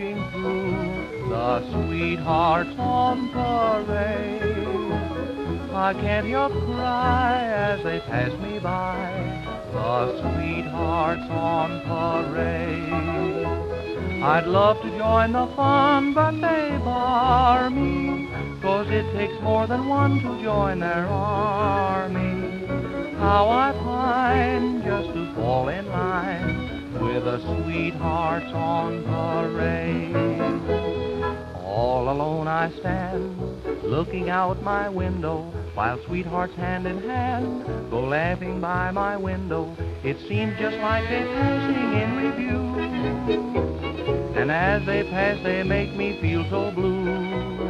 marching through the sweethearts on parade. I can't help cry as they pass me by, the sweethearts on parade. I'd love to join the fun, but they bar me, 'cause it takes more than one to join their army. How I pine just to fall in line with the sweethearts on parade. All alone I stand, looking out my window, while sweethearts hand in hand go laughing by my window. It seems just like they're passing in review, and as they pass they make me feel so blue.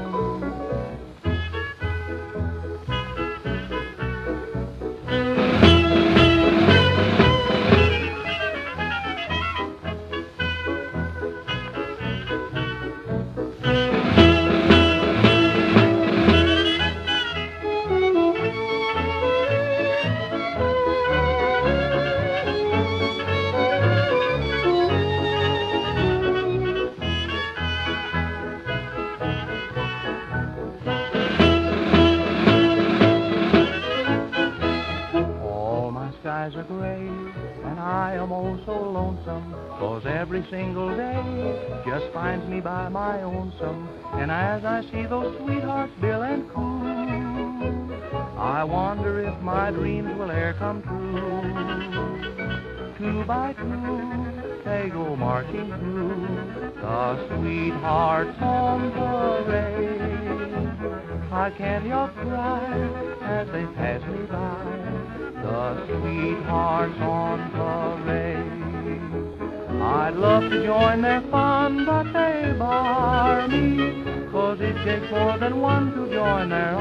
Skies are gray, and I am oh so lonesome, 'cause every single day just finds me by my lonesome. And as I see those sweethearts bill and coo, I wonder if my dreams will e'er come true. Two by two, they go marching through the sweethearts on parade. I can't help cry as they pass me by, the sweethearts on parade. I'd love to join their fun, but they bar me, 'cause it takes more than one to join their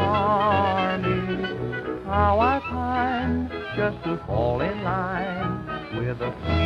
army. How I pine just to fall in line with the